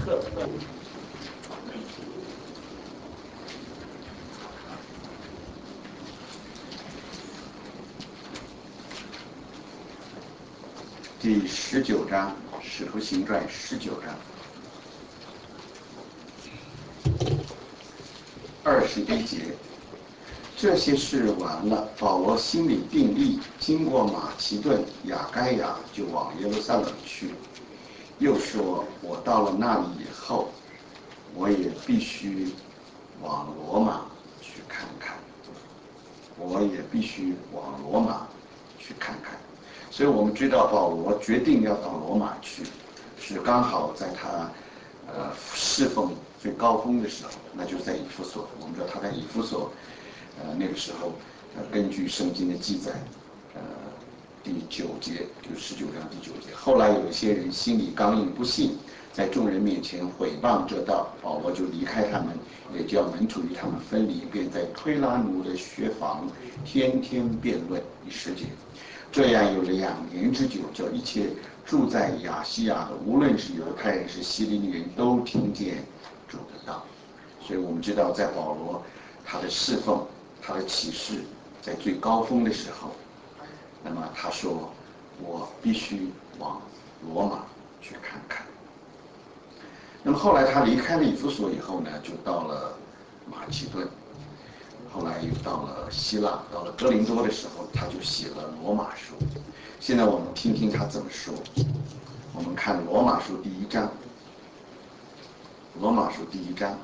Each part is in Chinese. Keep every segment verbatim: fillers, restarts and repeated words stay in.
第十九章，《使徒行传》十九章二十一节。这些事完了，保罗心里定意，经过马其顿、亚该亚，就往耶路撒冷去。又说：我到了那里以后，我也必须往罗马去看看。我也必须往罗马去看看。所以我们知道保罗决定要到罗马去，是刚好在他呃侍奉最高峰的时候，那就是在以弗所。我们知道他在以弗所，呃那个时候，呃根据圣经的记载，呃第九节就是十九章第九节，后来有一些人心里刚硬不信，在众人面前毁谤这道，保罗就离开他们，也叫门徒与他们分离，便在推拉奴的学房天天辩论。第十节。这样有两年之久，叫一切住在亚细亚的，无论是犹太人是希利尼人，都听见主的道。所以我们知道，在保罗他的侍奉、他的启示在最高峰的时候，那么他说：“我必须往罗马去看看。”那么后来他离开了以弗所以后呢，就到了马其顿。后来又到了希腊，到了哥林多的时候，他就写了罗马书。现在我们听听他怎么说。我们看罗马书第一章，罗马书第一章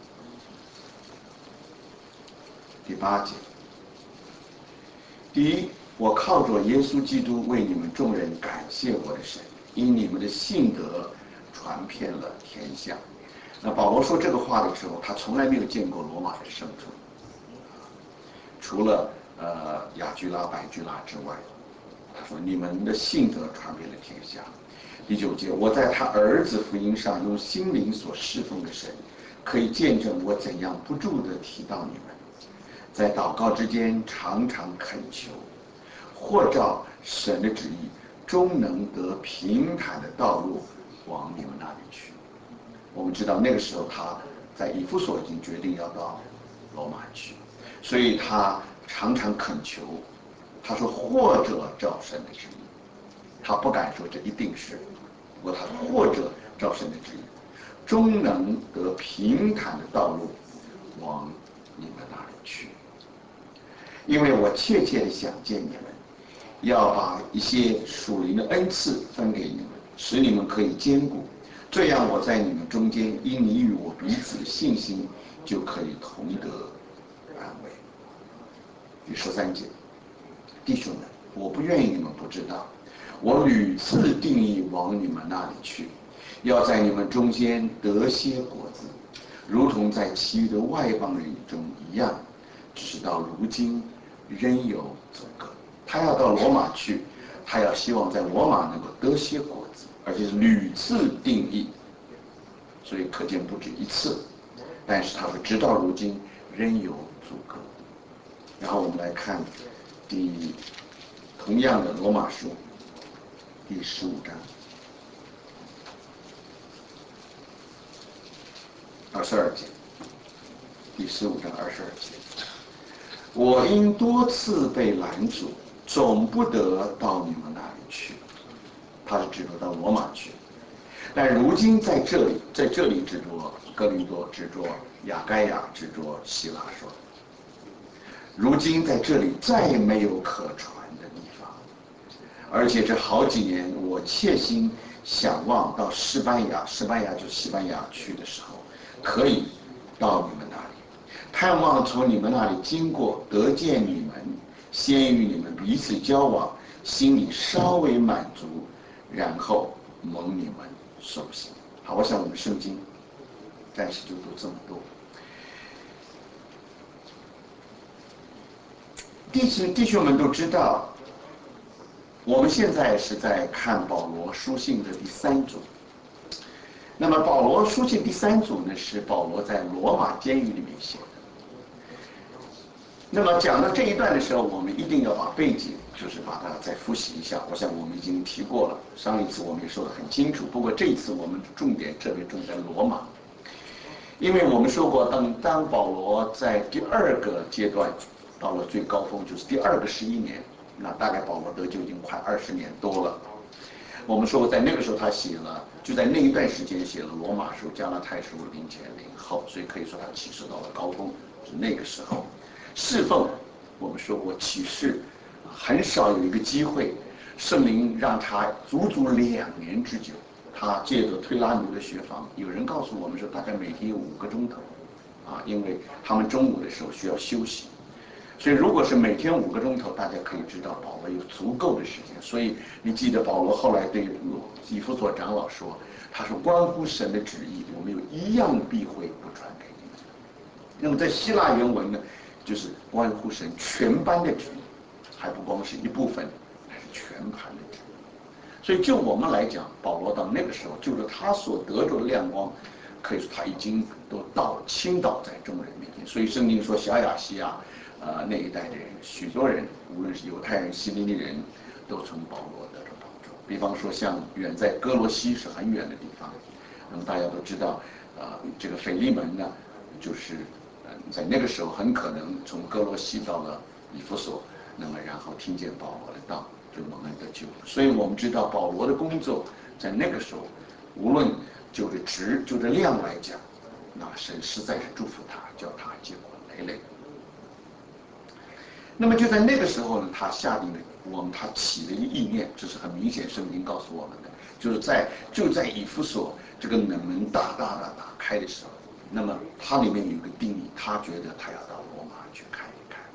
第八节。第一，我靠着耶稣基督为你们众人感谢我的神，因你们的信德传遍了天下。那保罗说这个话的时候，他从来没有见过罗马的圣徒。除了呃雅居拉、百居拉之外，他说：“你们的信德传遍了天下。”第九节，我在他儿子福音上用心灵所侍奉的神，可以见证我怎样不住地提到你们，在祷告之间常常恳求，或照神的旨意，终能得平坦的道路往你们那里去。我们知道那个时候他在以弗所已经决定要到罗马去。所以他常常恳求，他说或者照神的旨意，他不敢说这一定是，不过他或者照神的旨意，终能得平坦的道路往你们那里去。因为我切切的想见你们，要把一些属灵的恩赐分给你们，使你们可以坚固，这样我在你们中间，因你与我彼此的信心，就可以同得安慰。第十三节，弟兄们，我不愿意你们不知道，我屡次定义往你们那里去，要在你们中间得些果子，如同在其余的外邦人中一样，只是到如今仍有阻隔。他要到罗马去，他要希望在罗马能够得些果子，而且是屡次定义，所以可见不止一次。但是他说，直到如今仍有阻隔。然后我们来看第同样的罗马书第十五章二十二节，第十五章二十二节，我因多次被拦阻，总不得到你们那里去。他是指着到罗马去，但如今在这里，在这里指着哥林多，指着亚该亚，指着希腊说。如今在这里再没有可传的地方，而且这好几年我切心想望到西班牙，西班牙就是西班牙去的时候，可以到你们那里，盼望从你们那里经过，得见你们，先与你们彼此交往，心里稍微满足，然后蒙你们受洗。好，我想我们圣经暂时就读这么多。弟兄弟兄们都知道，我们现在是在看保罗书信的第三组。那么保罗书信第三组呢，是保罗在罗马监狱里面写的。 那么讲到这一段的时候，我们一定要把背景，就是把它再复习一下。我想我们已经提过了，上一次我们也说得很清楚。不过这一次我们重点特别重在罗马，因为我们说过，当当保罗在第二个阶段到了最高峰，就是第二个十一年，那大概保罗得救已经快二十年多了。我们说过，在那个时候他写了，就在那一段时间写了罗马书、加拉太书零前零后，所以可以说他启示到了高峰，是那个时候。侍奉，我们说过启示，很少有一个机会，圣灵让他足足两年之久。他借着推拉奴的学房，有人告诉我们说，大概每天有五个钟头，啊，因为他们中午的时候需要休息。所以，如果是每天五个钟头，大家可以知道保罗有足够的时间。所以，你记得保罗后来对以弗所长老说：“他说关乎神的旨意，我们有一样避讳不传给你们。”那么，在希腊原文呢，就是关乎神全班的旨意，还不光是一部分，还是全盘的旨意。所以，就我们来讲，保罗到那个时候，就是他所得着的亮光，可以说他已经都到倾倒在众人面前。所以，圣经说小亚细亚。呃，那一代的人，许多人，无论是犹太人、希利尼人，都从保罗得到帮助。比方说，像远在哥罗西是很远的地方，那么大家都知道，呃，这个腓利门呢，就是呃，在那个时候很可能从哥罗西到了以弗所，那么然后听见保罗的道，就蒙恩得救。所以我们知道保罗的工作在那个时候，无论就着值就着量来讲，那神实在是祝福他，叫他结果累累。那么就在那个时候呢，他下定了我们他起了一个意念，这是很明显，圣经告诉我们的，就是在就在以弗所这个冷门大大的打开的时候，那么它里面有一个定义，他觉得他要到罗马去看一看。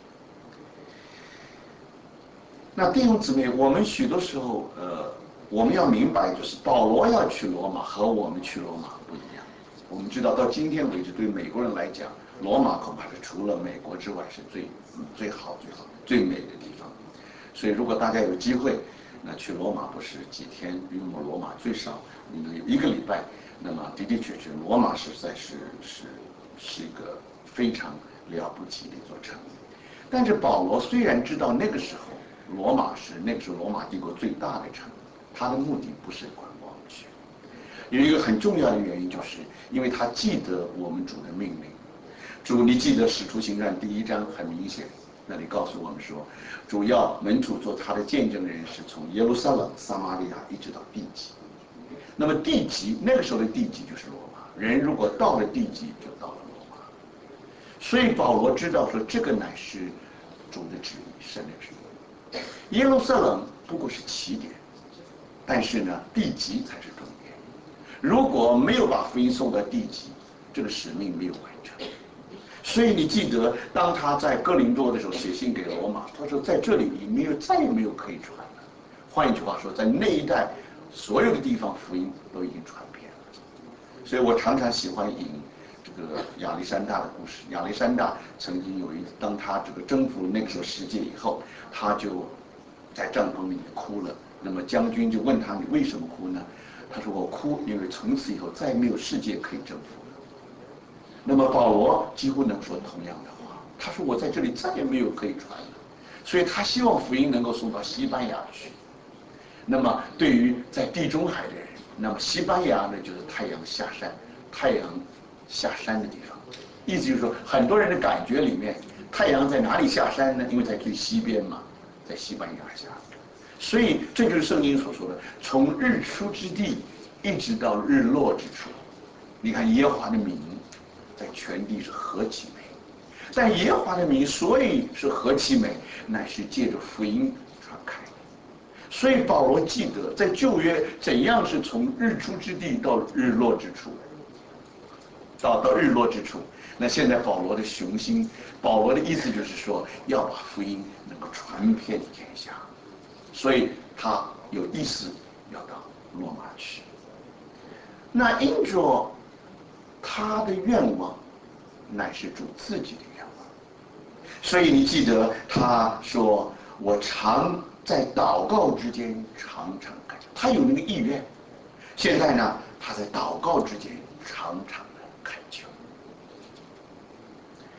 那弟兄姊妹，我们许多时候，呃，我们要明白，就是保罗要去罗马和我们去罗马不一样。我们知道，到今天为止，对美国人来讲，罗马恐怕是除了美国之外是最最好、最好、最美的地方。所以，如果大家有机会，那去罗马不是几天，因为我们罗马最少你能有一个礼拜，那么的的确确，罗马实在是是是一个非常了不起的一座城。但是保罗虽然知道那个时候罗马是那个时候罗马帝国最大的城，他的目的不是观光去。有一个很重要的原因，就是因为他记得我们主的命令。主，你记得《使徒行传》第一章很明显，那里告诉我们说，主要门徒做他的见证人是从耶路撒冷、撒玛利亚一直到地极。那么地极那个时候的地极就是罗马，人如果到了地极，就到了罗马。所以保罗知道说，这个乃是主的旨意，神的旨意。耶路撒冷不过是起点，但是呢，地极才是终点。如果没有把福音送到地极，这个使命没有完成。所以你记得，当他在哥林多的时候写信给罗马，他说在这里你没有再也没有可以传了。换一句话说，在那一带所有的地方福音都已经传遍了。所以我常常喜欢引这个亚历山大的故事。亚历山大曾经有一，当他这个征服那个时候世界以后，他就在帐篷里面哭了。那么将军就问他：“你为什么哭呢？”他说：“我哭，因为从此以后再没有世界可以征服了。”那么保罗几乎能说同样的话，他说：“我在这里再也没有可以传了。”所以他希望福音能够送到西班牙去。那么对于在地中海的人，那么西班牙呢就是太阳下山，太阳下山的地方。意思就是说，很多人的感觉里面，太阳在哪里下山呢？因为在最西边嘛，在西班牙下。所以这就是圣经所说的，从日出之地一直到日落之处。你看耶和华的名在全地是何其美，但耶和华的名所以是何其美，乃是借着福音传开。所以保罗记得在旧约怎样是从日出之地到日落之处，到到日落之处。那现在保罗的雄心，保罗的意思就是说，要把福音能够传遍天下，所以他有意思要到罗马去。那因着他的愿望，乃是主自己的愿望，所以你记得他说：“我常在祷告之间常常恳求。”他有那个意愿，现在呢，他在祷告之间常常的恳求。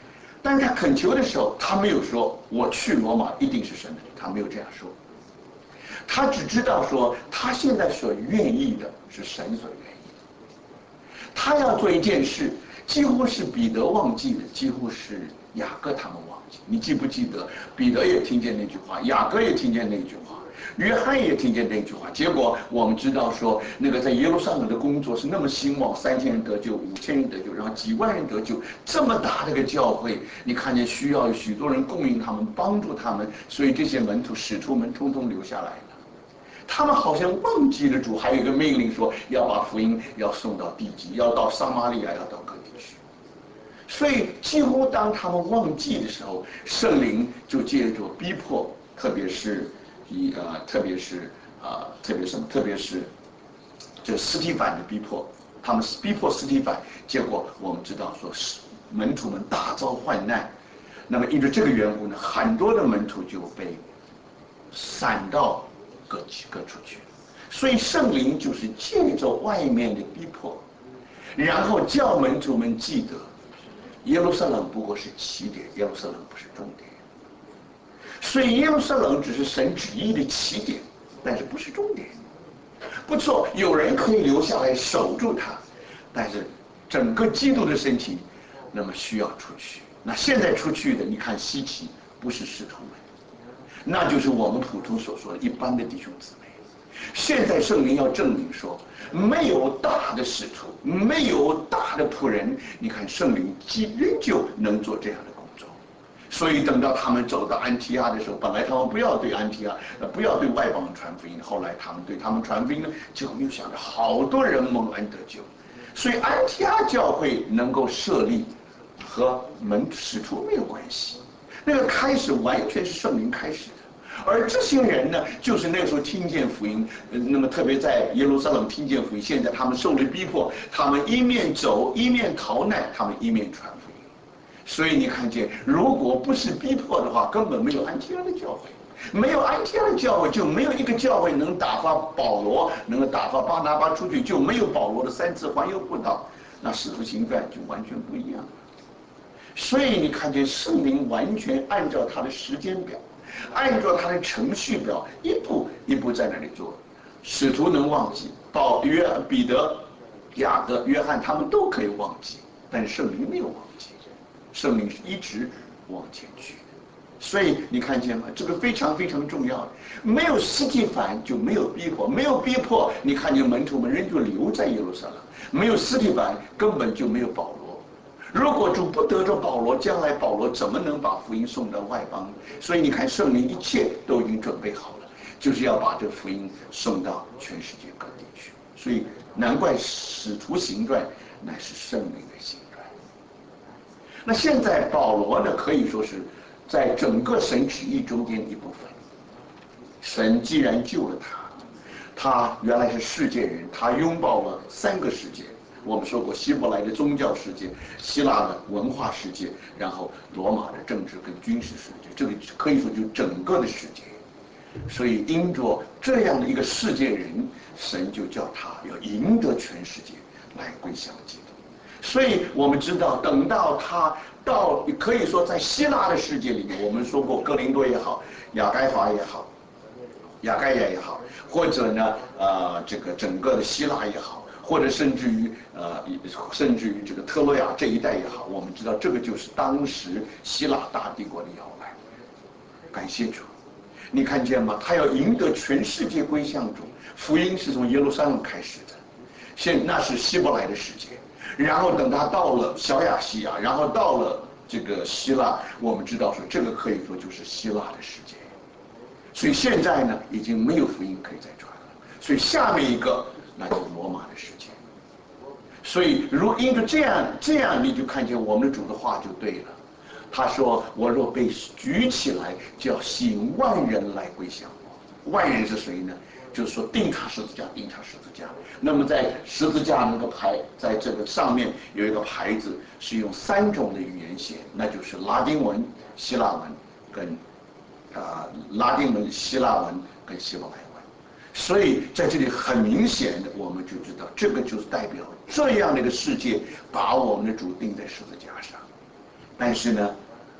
但是他恳求的时候，他没有说我去罗马一定是神的，他没有这样说。他只知道说他现在所愿意的是神所愿意的。他要做一件事，几乎是彼得忘记的，几乎是雅各他们忘记。你记不记得彼得也听见那句话，雅各也听见那句话，约翰也听见那句话。结果我们知道说，那个在耶路撒冷的工作是那么兴旺，三千人得救，五千人得救，然后几万人得救，这么大的一个教会，你看见需要许多人供应他们，帮助他们，所以这些门徒使徒们通通留下来了。他们好像忘记了主还有一个命令说要把福音要送到地极，要到撒玛利亚，要到各地去。所以几乎当他们忘记的时候，圣灵就借着逼迫，特别是以呃，特别是呃，特别什么，特别是这斯提反的逼迫，他们逼迫斯提反，结果我们知道说是门徒们大遭患难。那么因着这个缘故呢，很多的门徒就被散到各各处去。所以圣灵就是借着外面的逼迫，然后叫门徒们记得耶路撒冷不过是起点，耶路撒冷不是终点。所以耶路撒冷只是神旨意的起点，但是不是终点。不错，有人可以留下来守住它，但是整个基督的身体，那么需要出去。那现在出去的，你看稀奇，不是使徒们，那就是我们普通所说的一般的弟兄姊妹。现在圣灵要证明说，没有大的使徒，没有大的仆人，你看圣灵仍旧能做这样的工作。所以等到他们走到安提阿的时候，本来他们不要对安提阿，不要对外邦人传福音，后来他们对他们传福音呢，结果又想着好多人蒙恩得救。所以安提阿教会能够设立，和门使徒没有关系，那个开始完全是圣灵开始的。而这些人呢，就是那个时候听见福音，那么特别在耶路撒冷听见福音，现在他们受了逼迫，他们一面走一面逃难，他们一面传福音。所以你看见，如果不是逼迫的话，根本没有安提阿的教会，没有安提阿的教会，就没有一个教会能打发保罗，能够打发巴拿巴出去，就没有保罗的三次环游布道，那使徒行传就完全不一样了。所以你看见圣灵完全按照他的时间表，按照他的程序表，一步一步在那里做。使徒能忘记，保约彼得、雅各、约翰他们都可以忘记，但是圣灵没有忘记，圣灵是一直往前去的。所以你看见吗？这个非常非常重要的。没有司提反就没有逼迫，没有逼迫，你看见门徒们仍旧留在耶路撒冷；没有司提反，根本就没有保罗。如果主不得着保罗，将来保罗怎么能把福音送到外邦？所以你看，圣灵一切都已经准备好了，就是要把这福音送到全世界各地去。所以难怪使徒行传乃是圣灵的行传。那现在保罗呢，可以说是在整个神旨意中间的一部分。神既然救了他，他原来是世界人，他拥抱了三个世界。我们说过，希伯来的宗教世界，希腊的文化世界，然后罗马的政治跟军事世界，这个可以说就整个的世界。所以因着这样的一个世界人，神就叫他要赢得全世界来归向基督。所以我们知道，等到他到，可以说在希腊的世界里面，我们说过哥林多也好，亚该法也好，亚该亚也好，或者呢，呃，这个整个的希腊也好。或者甚至于呃，甚至于这个特洛亚这一带也好，我们知道这个就是当时希腊大帝国的摇篮。感谢主，你看见吗？他要赢得全世界归向主，福音是从耶路撒冷开始的，现那是希伯来的世界。然后等他到了小亚细亚，然后到了这个希腊，我们知道说这个可以说就是希腊的世界。所以现在呢，已经没有福音可以再传了。所以下面一个。那就是罗马的世界。所以如因着这样这样，你就看见我们的主的话就对了。他说：“我若被举起来，就要吸引万人来归向我。万人是谁呢？就是说钉他十字架，钉他十字架。那么在十字架那个牌，在这个上面有一个牌子，是用三种的语言写，那就是拉丁文、希腊文跟啊、呃、拉丁文、希腊文跟希伯来文。所以在这里很明显的，我们就知道这个就是代表这样的一个世界把我们的主钉在十字架上。但是呢，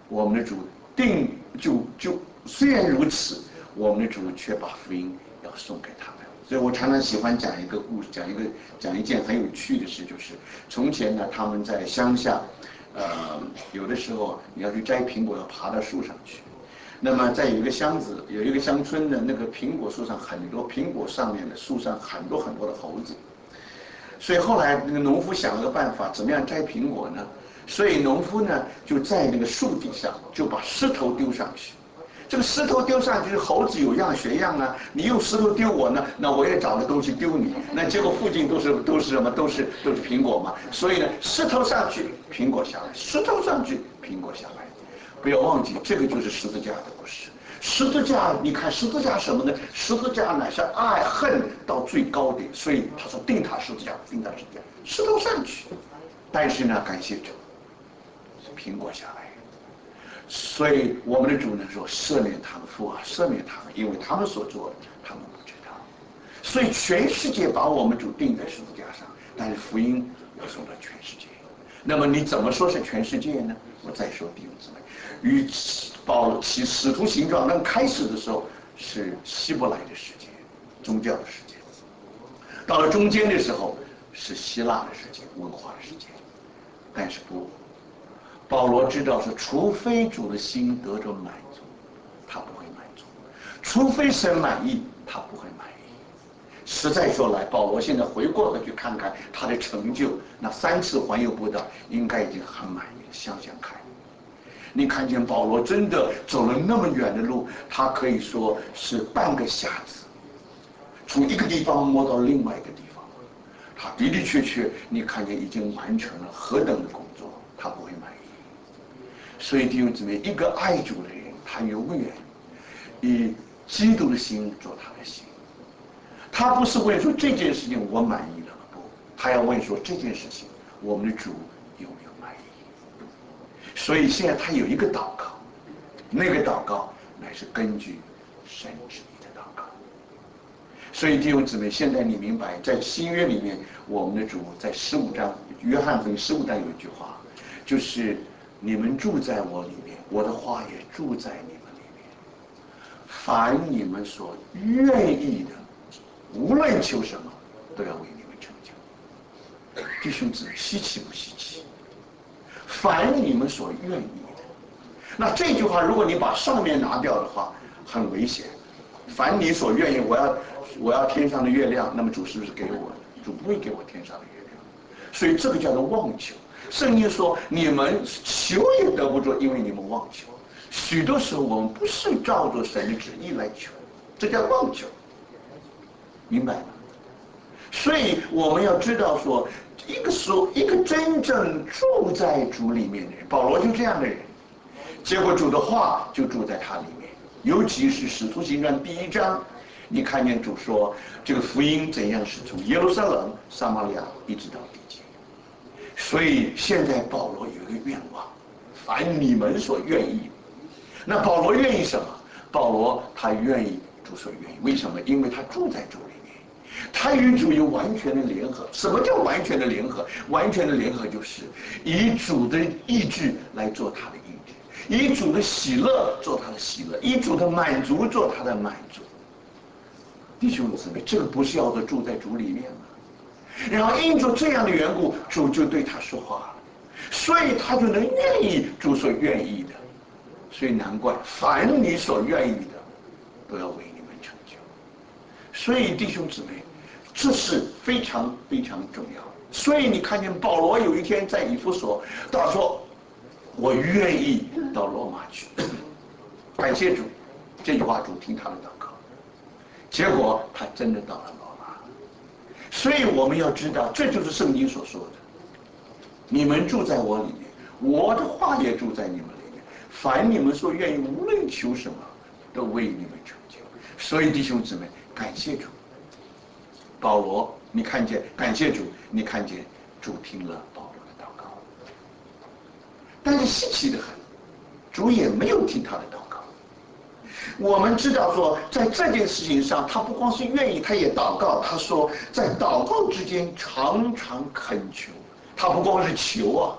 我们的主定就就虽然如此，我们的主却把福音要送给他们。所以我常常喜欢讲一个故事，讲一个讲一件很有趣的事，就是从前呢，他们在乡下，呃，有的时候你要去摘苹果，要爬到树上去。那么在有一个乡子，有一个乡村的那个苹果树上很多，苹果上面的树上很多很多的猴子。所以后来那个农夫想了个办法，怎么样摘苹果呢？所以农夫呢就在那个树底下就把石头丢上去。这个石头丢上去，猴子有样学样啊！你用石头丢我呢，那我也找个东西丢你。那结果附近都是都是什么？都是都是苹果嘛。所以呢，石头上去，苹果下来；石头上去，苹果下来。不要忘记，这个就是十字架的故事。十字架，你看十字架什么呢？十字架乃是爱恨到最高点，所以他说定他十字架，定他十字架，石头上去。但是呢，感谢主，是苹果下来。所以我们的主呢说赦免他们，父啊，赦免他们，因为他们所做的他们不知道。所以全世界把我们主钉在十字架上，但是福音要送到全世界。那么你怎么说是全世界呢？我再说弟兄姊妹，与保其使徒行传刚开始的时候是希伯来的世界，宗教的世界；到了中间的时候是希腊的世界，文化的世界。但是不。保罗知道说，除非主的心得着满足，他不会满足；除非神满意，他不会满意。实在说来，保罗现在回过头去看看他的成就，那三次环游布道，应该已经很满意了。想想看，你看见保罗真的走了那么远的路，他可以说是半个瞎子，从一个地方摸到另外一个地方，他的的确确，你看见已经完成了何等的工作，他不会满意。所以弟兄姊妹，一个爱主的人，他永远以基督的心做他的心。他不是问说这件事情我满意了，不，他要问说这件事情我们的主有没有满意。所以现在他有一个祷告，那个祷告乃是根据神旨意的祷告。所以弟兄姊妹，现在你明白，在新约里面，我们的主在十五章，约翰福音十五章有一句话，就是你们住在我里面，我的话也住在你们里面。凡你们所愿意的，无论求什么，都要为你们成就。弟兄姊妹，稀奇不稀奇？凡你们所愿意的，那这句话，如果你把上面拿掉的话，很危险。凡你所愿意，我要我要天上的月亮，那么主是不是给我的？主不会给我天上的月亮，所以这个叫做妄求。圣经说你们求也得不着，因为你们妄求。许多时候我们不是照着神的旨意来求，这叫妄求，明白吗？所以我们要知道说，一个说一个真正住在主里面的人，保罗就这样的人，结果主的话就住在他里面。尤其是使徒行传第一章，你看见主说这个福音怎样是从耶路撒冷、撒玛利亚一直到地极。所以现在保罗有一个愿望，凡你们所愿意。那保罗愿意什么？保罗他愿意主所愿意。为什么？因为他住在主里面，他与主有完全的联合。什么叫完全的联合？完全的联合就是以主的意志来做他的意志，以主的喜乐做他的喜乐，以主的满足做他的满足。弟兄姊妹，这个不是要做住在主里面吗？然后因着这样的缘故，主就对他说话了，所以他就能愿意主所愿意的。所以难怪凡你所愿意的，都要为你们成就。所以弟兄姊妹，这是非常非常重要的。所以你看见保罗有一天在以弗所，他说：“我愿意到罗马去。”感谢主，这句话主听他的祷告，结果他真的到了罗马。所以我们要知道，这就是圣经所说的：“你们住在我里面，我的话也住在你们里面。凡你们所愿意，无论求什么，都为你们成就。”所以弟兄姊妹，感谢主。保罗，你看见，感谢主，你看见主听了保罗的祷告。但是稀奇的很，主也没有听他的祷告。我们知道说，在这件事情上，他不光是愿意，他也祷告。他说，在祷告之间常常恳求。他不光是求啊，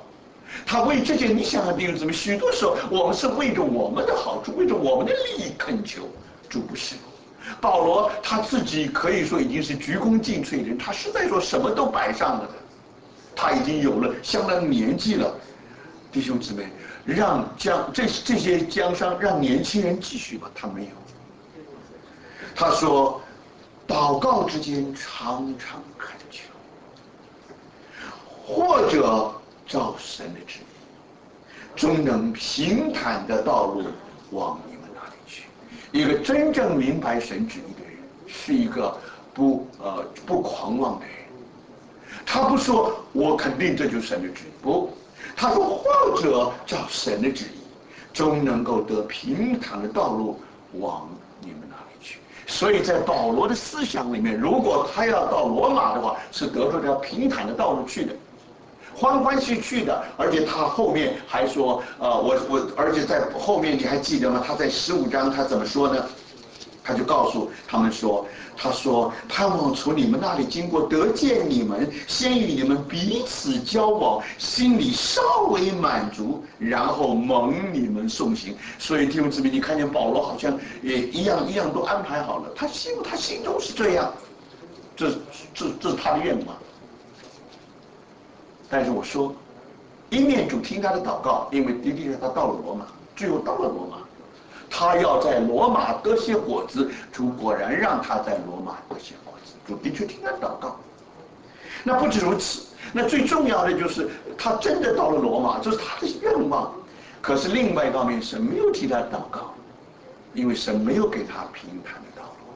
他为这件，你想想弟兄姊妹，许多时候我们是为着我们的好处，为着我们的利益恳求，主不是。保罗他自己可以说已经是鞠躬尽瘁的人，他实在说什么都摆上了的，他已经有了相当年纪了。弟兄姊妹，让江这这些江山让年轻人继续吧，他没有。他说，祷告之间常常恳求，或者照神的旨意，终能平坦的道路往你们那里去。一个真正明白神旨意的人，是一个不呃不狂妄的人。他不说我肯定这就是神的旨意，不，他说或者照神的旨意，终能够得平坦的道路往你们那里去。所以在保罗的思想里面，如果他要到罗马的话，是得着这条平坦的道路去的，欢欢喜去的。而且他后面还说，呃，我我，而且在后面你还记得吗？他在十五章他怎么说呢？他就告诉他们说，他说盼望从你们那里经过，得见你们，先与你们彼此交往，心里稍微满足，然后蒙你们送行。所以弟兄姊妹，你看见保罗好像也一样一样都安排好了，他心他心中是这样，这这这是他的愿望。但是我说，一面主听他的祷告，因为的确他到了罗马，最后到了罗马。他要在罗马得些果子，主果然让他在罗马得些果子，主的确听他祷告。那不止如此，那最重要的就是他真的到了罗马，这是他的愿望。可是另外一方面，神没有替他祷告，因为神没有给他平坦的道路，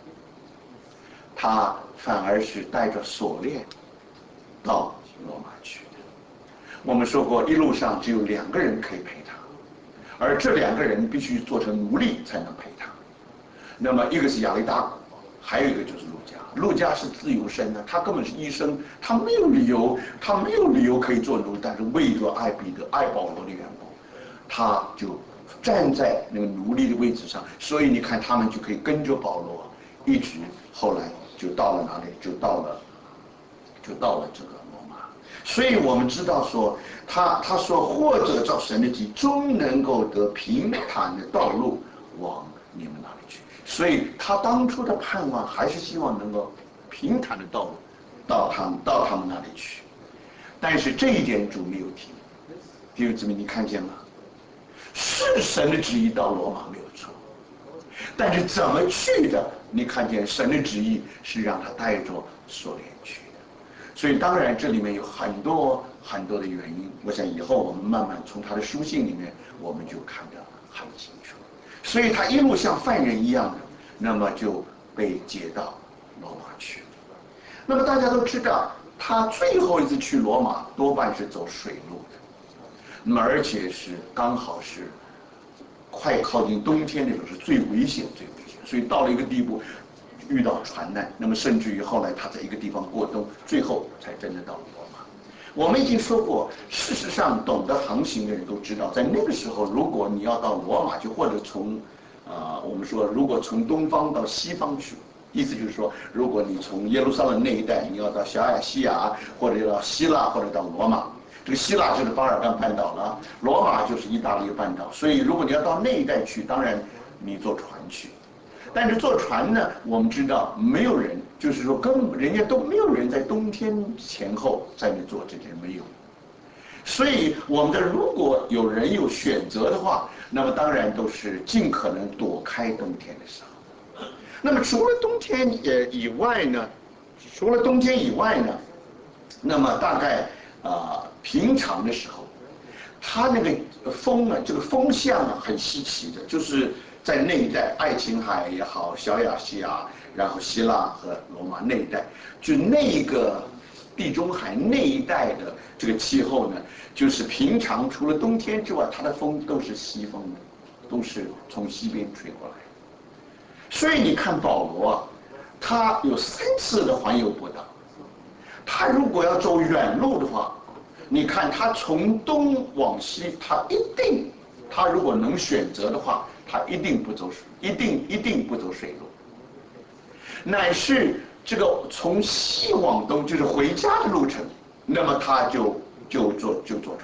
他反而是带着锁链到罗马去的。我们说过，一路上只有两个人可以陪他，而这两个人必须做成奴隶才能陪他。那么一个是亚历达古，还有一个就是路加。路加是自由身的，他根本是医生，他没有理由，他没有理由可以做奴隶，但是为着爱彼得、爱保罗的缘故，他就站在那个奴隶的位置上。所以你看，他们就可以跟着保罗，一直后来就到了哪里？就到了，就到了这个罗马。所以我们知道说，他他说或者照神的旨意，终能够得平坦的道路往你们那里去。所以他当初的盼望还是希望能够平坦的道路到他们到他们那里去。但是这一点主没有提。弟兄姊妹，你看见吗？是神的旨意到罗马没有错，但是怎么去的？你看见神的旨意是让他带着锁链去的。所以当然这里面有很多很多的原因，我想以后我们慢慢从他的书信里面我们就看得很清楚。所以他一路像犯人一样的，那么就被接到罗马去。那么大家都知道，他最后一次去罗马多半是走水路的，那么而且是刚好是快靠近冬天的时候，是最危险最危险。所以到了一个地步，遇到船难，那么甚至于后来他在一个地方过冬，最后才真的到了罗马。我们已经说过，事实上懂得航行的人都知道，在那个时候，如果你要到罗马去，或者从，呃，我们说如果从东方到西方去，意思就是说，如果你从耶路撒冷那一带，你要到小亚细亚，或者要到希腊，或者到罗马。这个希腊就是巴尔干半岛了，罗马就是意大利半岛。所以如果你要到那一带去，当然你坐船去。但是坐船呢，我们知道没有人，就是说跟人家都没有人在冬天前后在那做这些，没有。所以我们的如果有人有选择的话，那么当然都是尽可能躲开冬天的时候。那么除了冬天呃以外呢，除了冬天以外呢，那么大概啊、呃、平常的时候，它那个风呢，这个风向啊很稀奇的，就是在那一带，爱琴海也好，小亚细亚，然后希腊和罗马那一带，就那个地中海那一带的这个气候呢，就是平常除了冬天之外，它的风都是西风的，都是从西边吹过来。所以你看保罗啊，他有三次的环游博岛，他如果要走远路的话，你看他从东往西，他一定，他如果能选择的话，他一定不走水，一定一定不走水路，乃是这个从西往东，就是回家的路程，那么他就就坐就坐船了。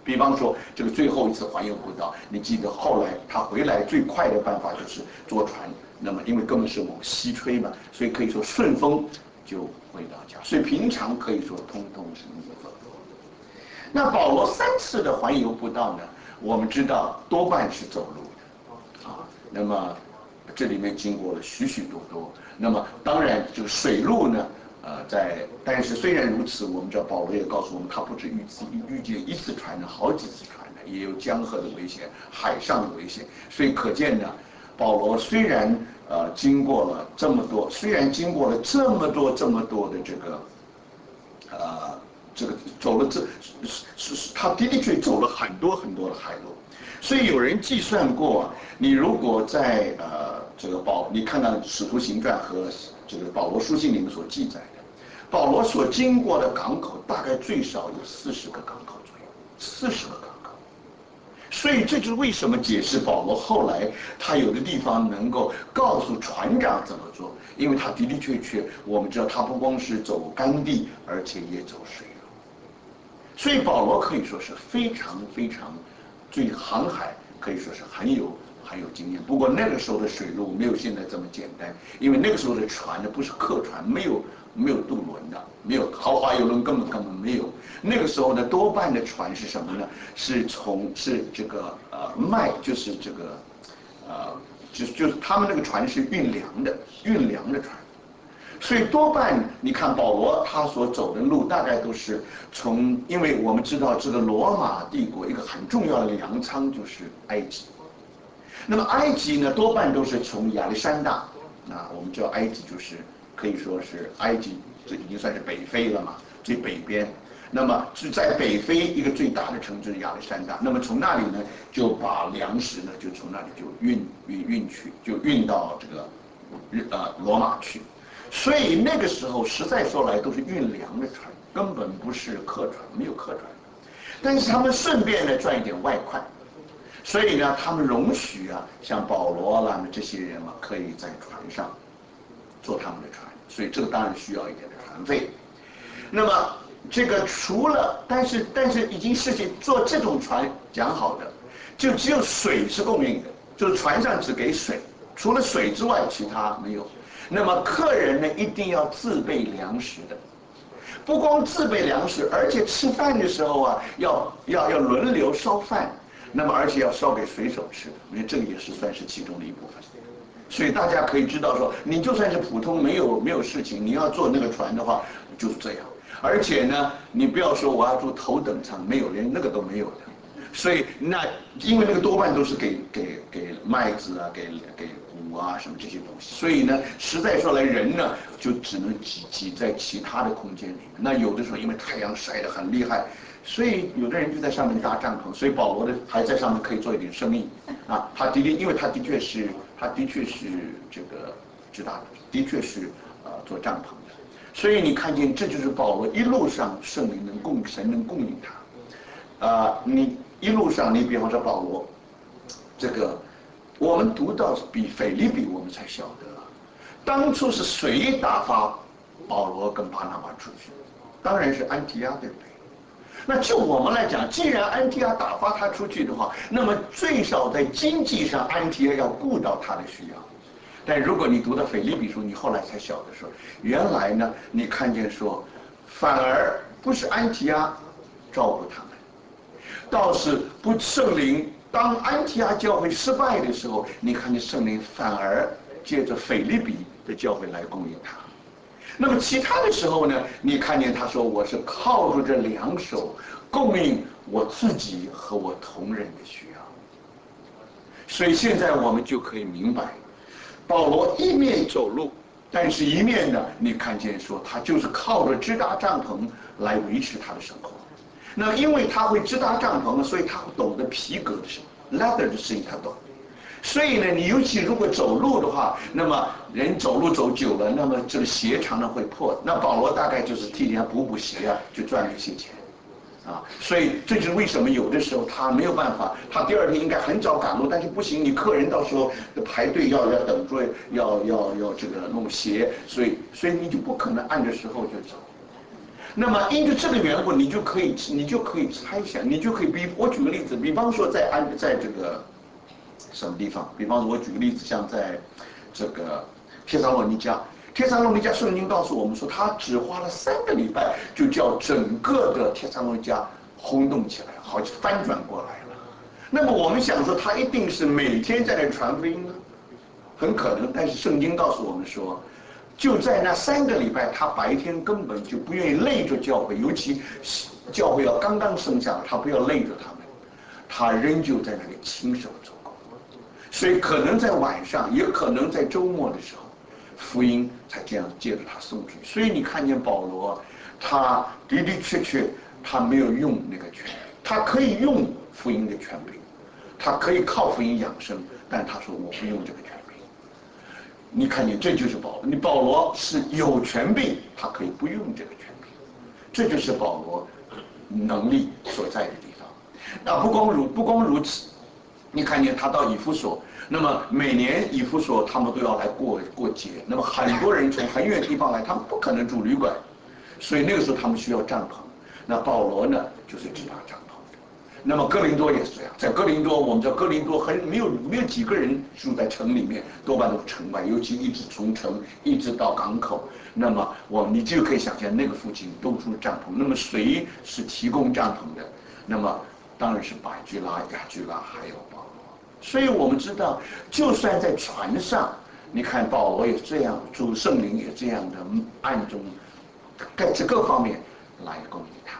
比方说这个最后一次环游不到，你记得后来他回来最快的办法就是坐船，那么因为根本是往西吹嘛，所以可以说顺风就回到家，所以平常可以说通通是逆风。那保罗三次的环游不到呢，我们知道多半是走路的啊，那么这里面经过了许许多多，那么当然这个水路呢，呃，在但是虽然如此，我们知道保罗也告诉我们，他不止遇次遇见一次船呢，好几次船呢，也有江河的危险，海上的危险，所以可见呢，保罗虽然呃经过了这么多，虽然经过了这么多这么多的这个，呃，这个走了这是是他的的确走了很多很多的海路。所以有人计算过，你如果在呃这个保，你看看《使徒行传》和这个保罗书信里面所记载的，保罗所经过的港口大概最少有四十个港口左右，四十个港口。所以这就是为什么解释保罗后来他有的地方能够告诉船长怎么做，因为他的的确确，我们知道他不光是走干地，而且也走水路。所以保罗可以说是非常非常。对航海可以说是很有很有经验，不过那个时候的水路没有现在这么简单，因为那个时候的船呢不是客船，没有没有渡轮的，没有豪华游轮，根本根本没有。那个时候呢，多半的船是什么呢？是从是这个呃麦，就是这个呃，就就是他们那个船是运粮的，运粮的船。所以多半你看保罗他所走的路大概都是从，因为我们知道这个罗马帝国一个很重要的粮仓就是埃及，那么埃及呢多半都是从亚历山大，啊，我们知道埃及就是可以说是埃及，这已经算是北非了嘛，最北边。那么是在北非一个最大的城就是亚历山大，那么从那里呢就把粮食呢就从那里就运运运去，就运到这个呃罗马去。所以那个时候实在说来都是运粮的船，根本不是客船，没有客船。但是他们顺便呢赚一点外快，所以呢他们容许啊像保罗啦这些人嘛可以在船上坐他们的船，所以这个当然需要一点的船费。那么这个除了但是但是已经事情做这种船讲好的，就只有水是供应的，就是船上只给水，除了水之外其他没有。那么客人呢一定要自备粮食的，不光自备粮食，而且吃饭的时候啊要要要轮流烧饭，那么而且要烧给水手吃的，因为这个也是算是其中的一部分。所以大家可以知道说，你就算是普通没有没有事情，你要坐那个船的话就是这样。而且呢，你不要说我要住头等舱，没有，连那个都没有的。所以那因为那个多半都是给给给麦子啊，给给谷啊什么这些东西，所以呢，实在说来人呢就只能挤挤在其他的空间里面。那有的时候因为太阳晒得很厉害，所以有的人就在上面搭帐篷。所以保罗的还在上面可以做一点生意啊。他的确，因为他的确是他的确是这个知道的确是呃做帐篷的。所以你看见这就是保罗一路上圣灵能供神能供应他啊、呃，你。一路上，你比方说保罗，这个我们读到比腓立比，我们才晓得，当初是谁打发保罗跟巴拿马出去？当然是安提阿，对不对？那就我们来讲，既然安提阿打发他出去的话，那么最少在经济上，安提阿要顾到他的需要。但如果你读到腓立比书，你后来才晓得说，原来呢，你看见说，反而不是安提阿照顾他们。倒是不圣灵，当安提阿教会失败的时候，你看见圣灵反而借着腓立比的教会来供应他。那么其他的时候呢，你看见他说我是靠着这两手供应我自己和我同人的需要。所以现在我们就可以明白，保罗一面走路，但是一面呢，你看见说他就是靠着支搭帐篷来维持他的生活。那因为他会支搭帐篷，所以他懂得皮革的事 ，leather 的事情他懂。所以呢，你尤其如果走路的话，那么人走路走久了，那么这个鞋常常会破。那保罗大概就是替人家补补鞋啊，就赚了一些钱，啊，所以这就是为什么有的时候他没有办法，他第二天应该很早赶路，但是不行，你客人到时候排队要要等着，要要要这个弄鞋，所以所以你就不可能按着时候就走。 那么因着这个缘故，你就可以你就可以猜想，你就可以比我举个例子，比方说在安在这个什么地方，比方说我举个例子，像在这个帖撒罗尼迦，帖撒罗尼迦圣经告诉我们说，他只花了三个礼拜，就叫整个的帖撒罗尼迦轰动起来，好翻转过来了。那么我们想说，他一定是每天在那传福音呢？很可能，但是圣经告诉我们说，就在那三个礼拜，他白天根本就不愿意累着教会，尤其教会要刚刚生下来，他不要累着他们，他仍旧在那里亲手做工。所以可能在晚上，也可能在周末的时候，福音才这样借着他送去。所以你看见保罗，他的的确确他没有用那个权柄，他可以用福音的权柄，他可以靠福音养生，但他说我不用这个权柄。你看见这就是保罗，你保罗是有权柄，他可以不用这个权柄，这就是保罗能力所在的地方。那不光如不光如此，你看见他到以弗所，那么每年以弗所他们都要来过过节，那么很多人从很远地方来，他们不可能住旅馆，所以那个时候他们需要帐篷。那保罗呢，就是支搭帐篷。那么哥林多也是这样，在哥林多，我们知道哥林多很没有没有几个人住在城里面，多半都是城外，尤其一直从城一直到港口。那么我你就可以想象那个附近都住帐篷。那么谁是提供帐篷的？那么当然是百居拉、雅居拉还有保罗。所以我们知道，就算在船上，你看保罗也这样，主圣灵也这样的暗中，在这各方面来供应他。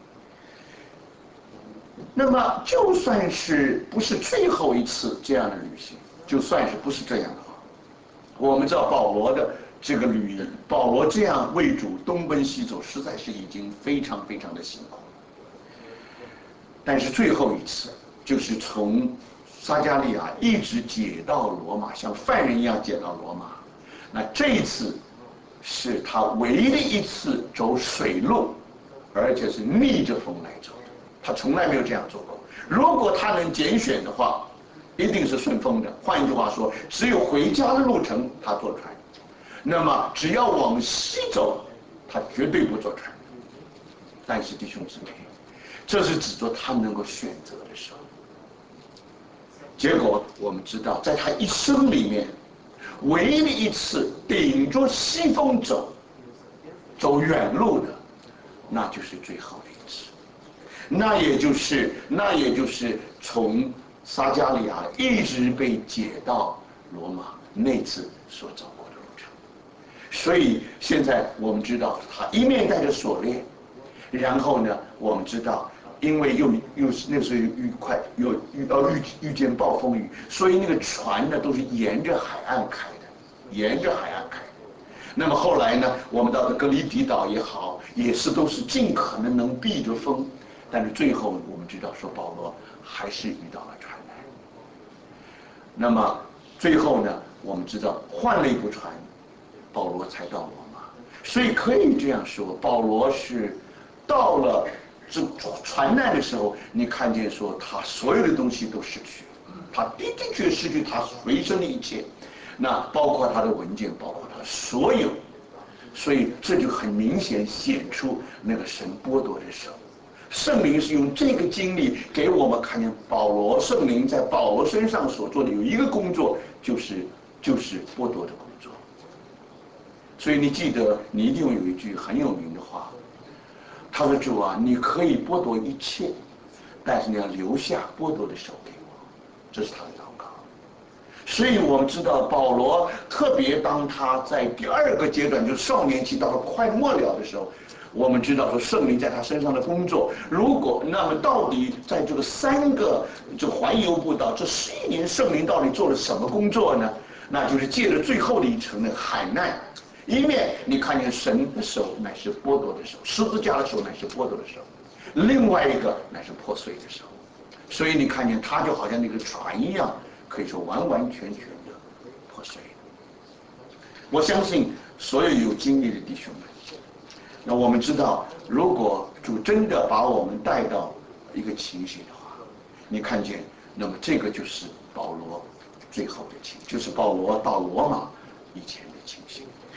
那么就算是不是最后一次这样的旅行，就算是不是这样的话，我们知道保罗的这个旅，保罗这样为主东奔西走，实在是已经非常非常的辛苦。但是最后一次，就是从撒加利亚一直解到罗马，像犯人一样解到罗马。那这一次是他唯一的一次走水路，而且是逆着风来走。他从来没有这样做过。如果他能拣选的话，一定是顺风的。换一句话说，只有回家的路程他坐船，那么只要往西走，他绝对不坐船。但是弟兄姊妹，这是指着他能够选择的时候。结果我们知道，在他一生里面，唯一的一次顶着西风走，走远路的，那就是最后的一次。那也就是那也就是从撒加利亚一直被解到罗马那次所走过的路程。所以现在我们知道，他一面带着锁链，然后呢，我们知道，因为又又是那时候遇快有遇到遇遇见暴风雨，所以那个船呢都是沿着海岸开的，沿着海岸开的。那么后来呢，我们到的格里底岛也好，也是都是尽可能能避着风。但是最后我们知道说保罗还是遇到了船难。那么最后呢，我们知道换了一部船，保罗才到罗马。所以可以这样说，保罗是到了这船难的时候，你看见说他所有的东西都失去了，他的的确失去他随身的一切，那包括他的文件，包括他所有。所以这就很明显显出那个神剥夺的手。圣灵是用这个经历给我们看见保罗，圣灵在保罗身上所做的有一个工作，就是就是剥夺的工作。所以你记得，你一定有一句很有名的话，他说：“主啊，你可以剥夺一切，但是你要留下剥夺的手给我。”这是他的祷告。所以我们知道，保罗特别当他在第二个阶段，就是少年期到了快末了的时候，我们知道说圣灵在他身上的工作。如果那么到底在这个三个这环游步道这十一年，圣灵到底做了什么工作呢？那就是借着最后的一层的海难，一面你看见神的手乃是剥夺的手，十字架的手乃是剥夺的手，另外一个乃是破碎的手。所以你看见他就好像那个船一样，可以说完完全全的破碎了。我相信所有有经历的弟兄们，那我们知道，如果主真的把我们带到一个情形的话，你看见，那么这个就是保罗最后的情，就是保罗到罗马以前的情形。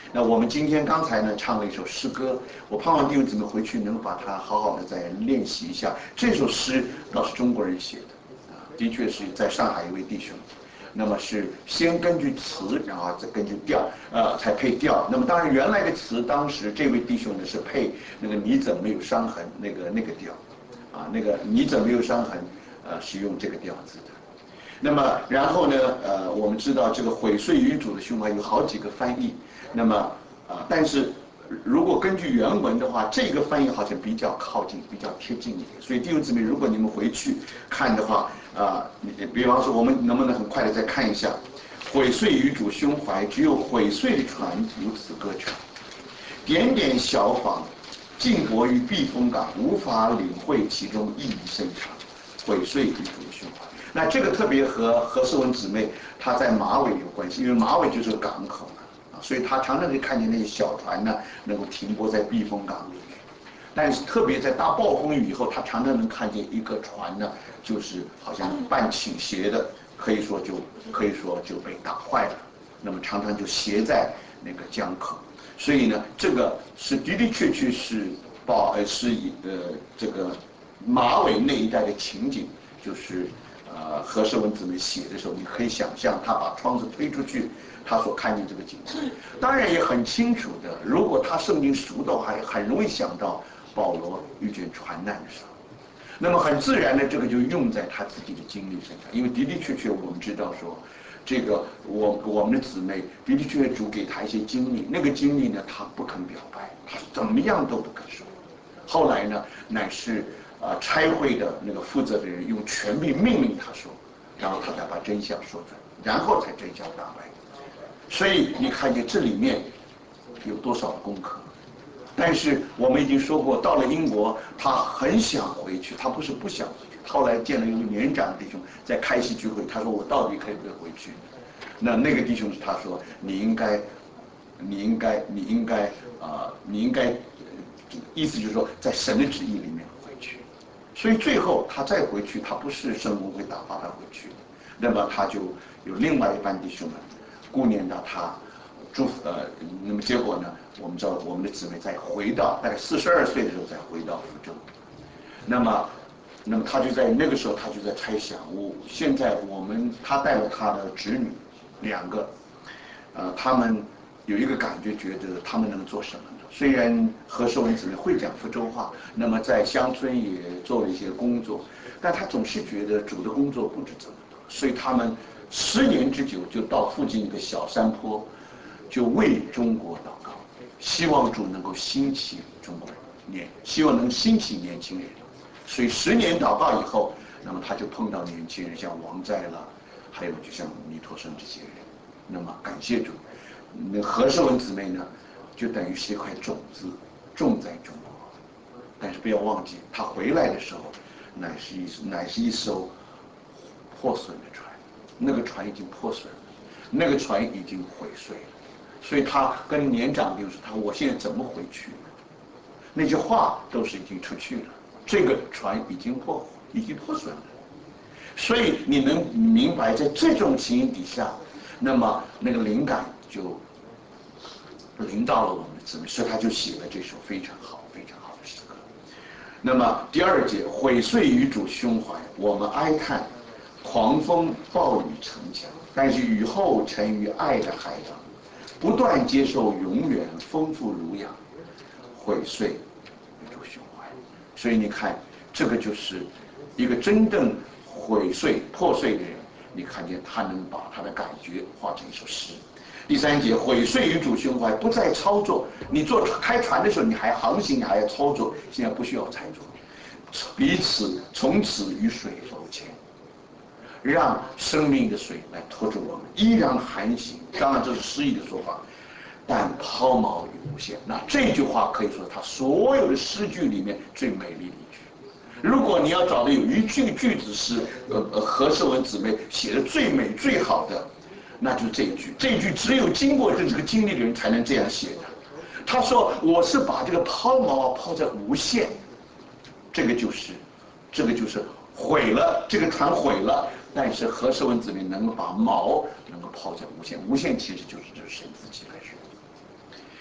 那我们今天刚才呢唱了一首诗歌，我盼望弟兄姊妹回去能把它好好的再练习一下。这首诗倒是中国人写的，啊，的确是在上海一位弟兄。那么是先根据词，然后再根据调，呃，才配调。那么当然原来的词，当时这位弟兄呢是配那个你怎没有伤痕那个那个调，啊，那个你怎没有伤痕，呃，是用这个调子的。那么然后呢，呃，我们知道这个毁碎于主的胸怀有好几个翻译，那么啊、呃，但是如果根据原文的话，这个翻译好像比较靠近，比较贴近一点。所以弟兄姊妹，如果你们回去看的话，啊、呃，比方说我们能不能很快的再看一下，毁碎于主胸怀，只有毁碎的船如此歌唱，点点小舫，静泊于避风港，无法领会其中意义深长，毁碎于主的胸怀。那这个特别和何世文姊妹她在马尾有关系，因为马尾就是港口嘛，啊，所以她常常可以看见那些小船呢能够停泊在避风港里面。但是特别在大暴风雨以后，她常常能看见一个船呢，就是好像半倾斜的，可以说就可以说就被打坏了。那么常常就斜在那个江口，所以呢，这个是的的确确是报呃是以呃这个马尾那一带的情景，就是。呃，何世文姊妹写的时候，你可以想象他把窗子推出去，他所看见这个景象。当然也很清楚的，如果他圣经熟到，还很容易想到保罗遇见船难的时候，那么很自然的，这个就用在他自己的经历身上。因为的的确确，我们知道说，这个我我们的姊妹的的确确主给他一些经历，那个经历呢，他不肯表白，他怎么样都不肯说。后来呢，乃是。啊，差会的那个负责的人用权柄命令他说，然后他才把真相说出来，然后才真相大白。所以你看见这里面有多少的功课？但是我们已经说过，到了英国，他很想回去，他不是不想回去。后来见了一位年长的弟兄，在开禧聚会，他说：“我到底可以不可以回去？”那那个弟兄他说：“你应该，你应该，你应该啊、呃，你应该，意思就是说，在神的旨意里面回去。”所以最后他再回去，他不是圣公会打发他回去，那么他就有另外一班弟兄们顾念到他，祝福呃，那么结果呢，我们知道我们的姊妹再回到大概四十二岁的时候再回到福州，那么，那么他就在那个时候他就在猜想，我现在我们他带了他的侄女两个，呃，他们有一个感觉，觉得他们能做什么呢？虽然何世文姊妹会讲福州话，那么在乡村也做了一些工作，但他总是觉得主的工作不止这么多，所以他们十年之久就到附近一个小山坡，就为中国祷告，希望主能够兴起中国人，年希望能兴起年轻人。所以十年祷告以后，那么他就碰到年轻人，像王在了，还有就像尼托生这些人。那么感谢主，那何世文姊妹呢，就等于是一块种子种在中国。但是不要忘记，他回来的时候，乃是一乃是一艘破损的船，那个船已经破损了，那个船已经毁碎了。所以他跟年长的说：“他我现在怎么回去？”那句话都是已经出去了，这个船已经破已经破损了。所以你能明白，在这种情形底下，那么那个灵感就临到了我们的姊妹，所以他就写了这首非常好、非常好的诗歌。那么第二节，毁碎于主胸怀，我们哀叹，狂风暴雨成墙，但是雨后沉于爱的海洋，不断接受永远丰富如养，毁碎于主胸怀。所以你看，这个就是一个真正毁碎、破碎的人，你看见他能把他的感觉化成一首诗。第三节，毁碎于主胸怀，不再操作。你坐开船的时候，你还航行，你还要操作，现在不需要操作，彼此从此与水柔情，让生命的水来拖住我们，依然航行。当然这是诗意的说法，但抛锚与无限。那这句话可以说他所有的诗句里面最美丽的一句。如果你要找的有一句句子是呃呃何世文姊妹写的最美最好的，那就是这一句。这一句只有经过这个经历的人才能这样写的。他说：“我是把这个抛锚抛在无限。”这个就是，这个就是毁了，这个船毁了，但是何世文姊妹能够把锚能够抛在无限。无限其实就是这神自己来说。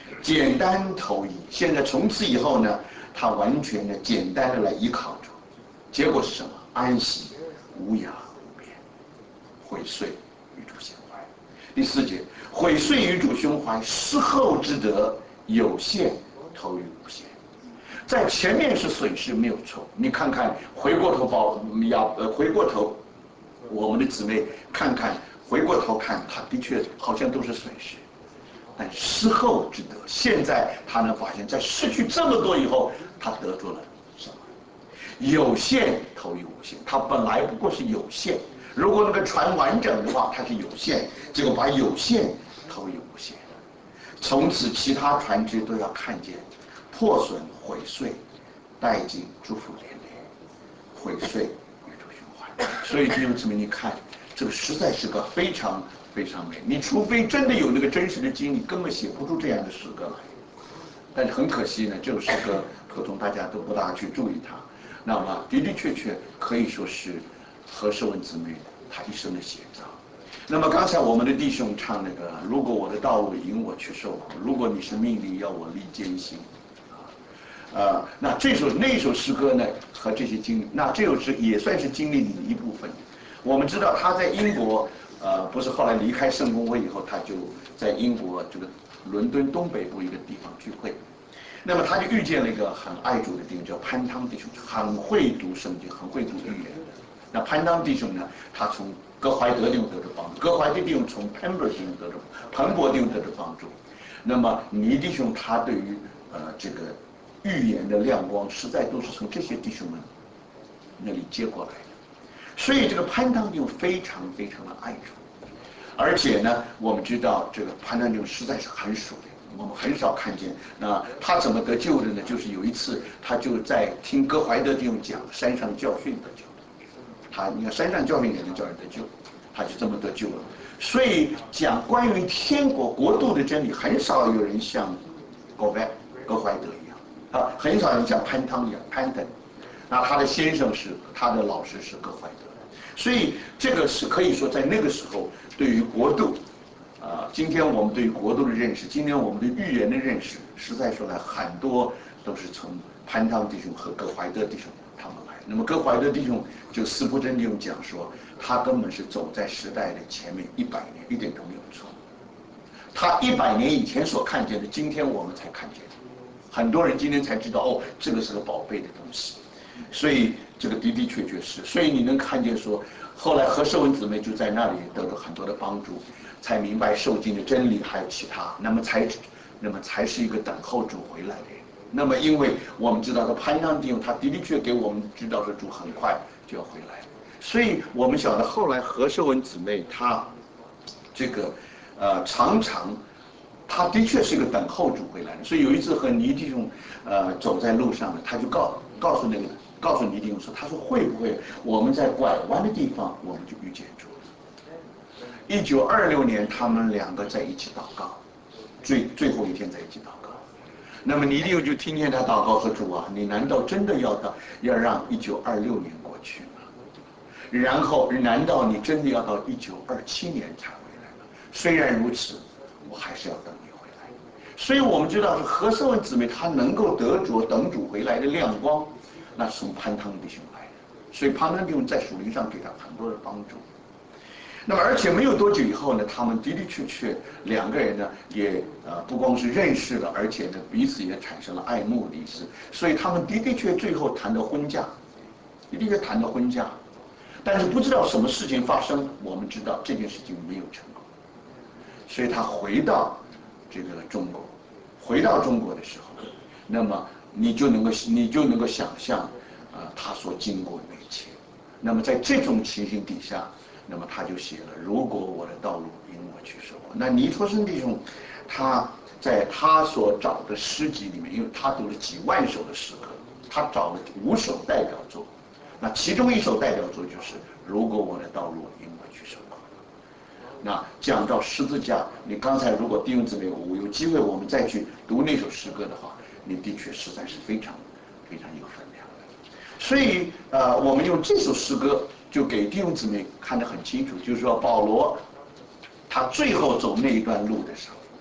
简单投以。现在从此以后呢，他完全的简单的来依靠主，结果是什么？安息，无涯无边，悔遂与主相怀。第四节，悔遂与主胸怀，事后之德有限，投于无限。在前面是损失没有错，你看看回过头报呀，呃，回过头，我们的姊妹看看，回过头看，他的确好像都是损失，但事后之德，现在他能发现，在失去这么多以后，他得着了什么？有限投于无限，他本来不过是有限，如果那个船完整的话，它是有限，结果把有限投于无限，从此其他船只都要看见。破损毁碎，殆尽祝福连连，毁碎与主循环。所以弟兄姊妹，你看，这个实在是个非常非常美。你除非真的有那个真实的经历，根本写不出这样的诗歌来。但是很可惜呢，这首诗歌普通大家都不大去注意它。那么的的确确可以说是何世文姊妹她一生的写照。那么刚才我们的弟兄唱那个，如果我的道路引我去受苦，如果你是命令要我历艰辛。呃，那这首那首诗歌呢，和这些经历，那这首诗也算是经历里的一部分。我们知道他在英国，呃，不是后来离开圣公会以后，他就在英国这个伦敦东北部一个地方聚会。那么他就遇见了一个很爱主的弟兄，叫潘汤弟兄，很会读圣经，很会读预言的。那潘汤弟兄呢，他从葛怀德弟兄得着帮助，葛怀德弟兄从彭伯弟兄得着，彭伯弟兄得着帮助。那么倪弟兄他对于呃这个。预言的亮光实在都是从这些弟兄们那里接过来的，所以这个潘汤弟兄非常非常的爱主，而且呢，我们知道这个潘汤弟兄实在是很属灵，我们很少看见。那他怎么得救的呢？就是有一次他就在听葛怀德弟兄讲山上教训得救，他你看山上教训也能叫人得救，他就这么得救了。所以讲关于天国国度的真理，很少有人像葛怀葛怀德一样。啊，很少人像潘汤一样，潘腾，那他的先生是他的老师是葛怀德，所以这个是可以说在那个时候对于国度，啊、呃，今天我们对于国度的认识，今天我们对预言的认识，实在说来很多都是从潘汤弟兄和葛怀德弟兄他们来。那么葛怀德弟兄就司布真弟兄讲说，他根本是走在时代的前面一百年，一点都没有错。他一百年以前所看见的，今天我们才看见。很多人今天才知道哦，这个是个宝贝的东西，所以这个的的确确是，所以你能看见说，后来何寿文姊妹就在那里得到很多的帮助，才明白受经的真理，还有其他，那么才，那么才是一个等候主回来的人。那么，因为我们知道的潘汤弟兄，他的的确给我们知道说主很快就要回来，所以我们晓得后来何寿文姊妹她这个呃常常。他的确是一个等候主回来的，所以有一次和倪弟兄，呃，走在路上呢，他就告告诉那个告诉倪弟兄说，他说会不会我们在拐弯的地方我们就遇见主了？一九二六年，他们两个在一起祷告，最最后一天在一起祷告。那么倪弟兄就听见他祷告说：“主啊，你难道真的要到要让一九二六年过去吗？然后难道你真的要到一九二七年才回来吗？虽然如此。”我还是要等你回来，所以我们知道是何瑟文姊妹她能够得着等主回来的亮光，那是从潘汤弟兄来的，所以潘汤弟兄在属灵上给他很多的帮助。那么而且没有多久以后呢，他们的的确确两个人呢也呃不光是认识了，而且呢彼此也产生了爱慕的意思，所以他们的的确最后谈到婚嫁，的的确谈到婚嫁，但是不知道什么事情发生，我们知道这件事情没有成功。所以他回到这个中国，回到中国的时候，那么你就能够你就能够想象，啊、呃，他所经过的一切。那么在这种情形底下，那么他就写了：如果我的道路引我去受苦。那倪柝声弟兄，他在他所找的诗集里面，因为他读了几万首的诗歌，他找了五首代表作。那其中一首代表作就是：如果我的道路引我去受苦。那讲到十字架，你刚才如果弟兄姊妹有有机会，我们再去读那首诗歌的话，你的确实在是非常非常有分量的。所以呃，我们用这首诗歌就给弟兄姊妹看得很清楚，就是说保罗他最后走那一段路的时候，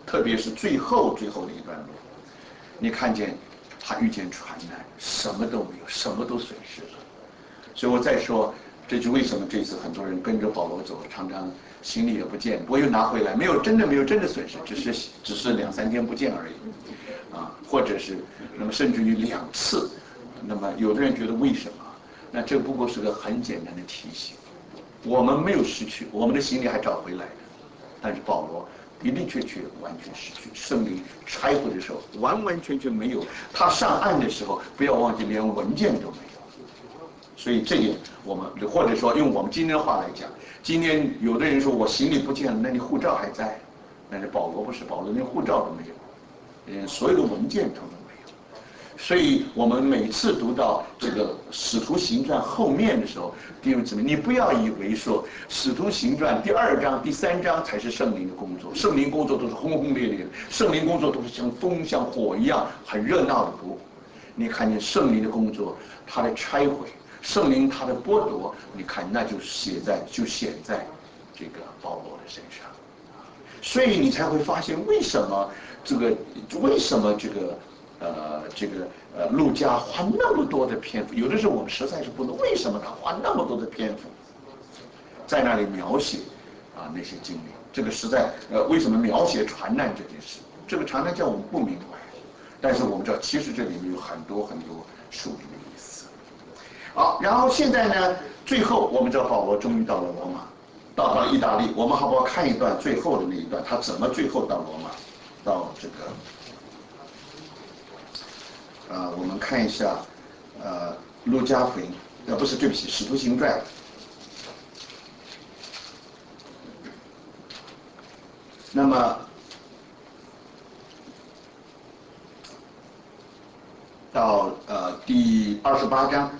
特别是最后最后的一段路，你看见他遇见船难，什么都没有，什么都损失了。所以我再说，这就为什么这次很多人跟着保罗走，常常行李也不见，不过又拿回来，没有真的没有真的损失，只是只是两三天不见而已，啊，或者是那么甚至于两次，那么有的人觉得为什么？那这不过是个很简单的提醒，我们没有失去，我们的行李还找回来的，但是保罗的的确确完全失去，圣灵拆毁的时候完完全全没有，他上岸的时候不要忘记连文件都没有。所以这点我们或者说用我们今天的话来讲，今天有的人说我行李不见了，那你护照还在，但是保罗不是，保罗连护照都没有，连所有的文件统统没有。所以我们每次读到这个《使徒行传》后面的时候，弟兄姊妹，你不要以为说《使徒行传》第二章、第三章才是圣灵的工作，圣灵工作都是轰轰烈烈的，圣灵工作都是像风像火一样很热闹的不。你看见圣灵的工作，它的拆毁。圣灵他的剥夺，你看那就写在就显在这个保罗的身上，所以你才会发现为什么这个为什么这个呃这个呃路加花那么多的篇幅，有的时候我们实在是不懂为什么他花那么多的篇幅在那里描写啊那些经历，这个实在呃为什么描写船难这件事，这个船难叫我们不明白，但是我们知道其实这里面有很多很多属灵的意思。好，然后现在呢，最后我们知道保罗终于到了罗马，到到了意大利。我们好不好看一段最后的那一段，他怎么最后到罗马，到这个，呃，我们看一下，呃，路加福音，呃，不是，对不起，使徒行传。那么到呃第二十八章。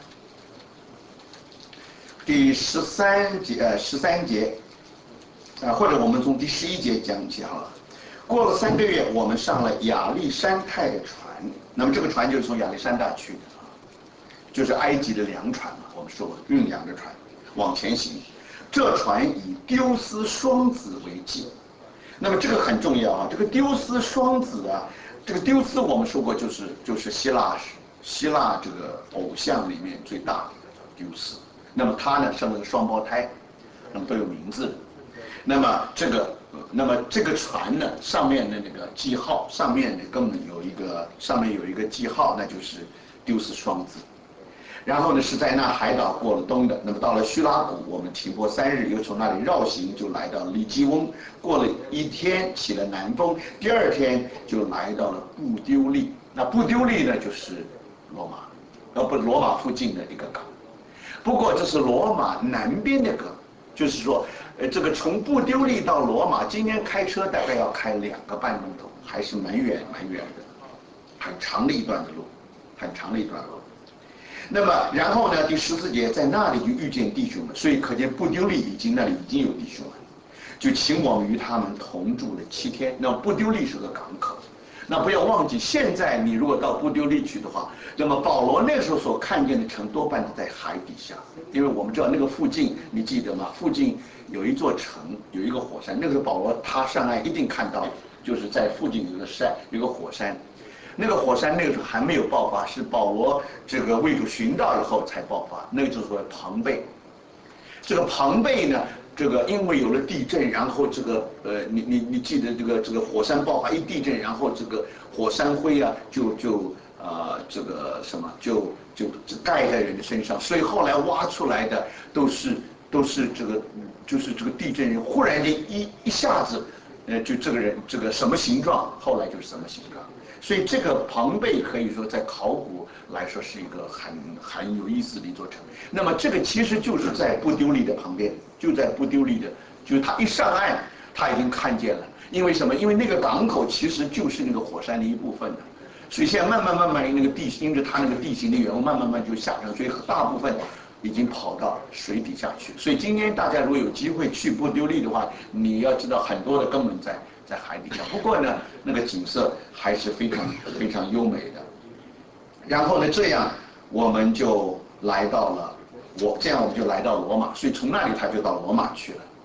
第十三节，呃，十三节，啊、呃，或者我们从第十一节讲起好了。过了三个月，我们上了亚历山泰的船，那么这个船就是从亚历山大去的啊，就是埃及的粮船嘛，我们说运粮的船，往前行。这船以丢斯双子为记，那么这个很重要啊，这个丢斯双子啊，这个丢斯我们说过就是就是希腊希腊这个偶像里面最大的一个叫丢斯。那么他呢生了个双胞胎，那么都有名字的。那么这个，那么这个船呢上面的那个记号，上面呢根本有一个上面有一个记号，那就是丢斯双子。然后呢是在那海岛过了冬的。那么到了叙拉古，我们停泊三日，又从那里绕行，就来到利基翁。过了一天，起了南风，第二天就来到了布丢利。那布丢利呢就是罗马，呃不，罗马附近的一个港。不过这是罗马南边的港，就是说，呃，这个从布丢利到罗马，今天开车大概要开两个半钟头，还是蛮远蛮远的，很长的一段的路，很长的一段路。那么，然后呢，第十四节在那里就遇见弟兄了，所以可见布丢利已经那里已经有弟兄了，就请我们与他们同住了七天。那布丢利是个港口。那不要忘记，现在你如果到布丢利去的话，那么保罗那时候所看见的城多半都在海底下，因为我们知道那个附近，你记得吗？附近有一座城，有一个火山，那个时候保罗他上岸一定看到，就是在附近有个山，有个火山，那个火山那个时候还没有爆发，是保罗这个为主寻道以后才爆发，那个就是说庞贝。这个庞贝呢？这个因为有了地震，然后这个呃，你你你记得这个这个火山爆发一地震，然后这个火山灰啊，就就呃这个什么就就盖在人的身上，所以后来挖出来的都是都是这个就是这个地震人忽然间一一下子，呃就这个人这个什么形状，后来就是什么形状。所以这个庞贝可以说在考古来说是一个很很有意思的一座城。那么这个其实就是在布丢利的旁边，就在布丢利的，就是他一上岸他已经看见了。因为什么？因为那个港口其实就是那个火山的一部分的，所以现在慢慢慢慢那个地因着它那个地形的缘故，慢慢慢就下降，所以大部分已经跑到水底下去。所以今天大家如果有机会去布丢利的话，你要知道很多的根本在在海底下。不过呢，那个景色还是非常非常优美的。然后呢，这样我们就来到了我，这样我们就来到罗马，所以从那里他就到罗马去了。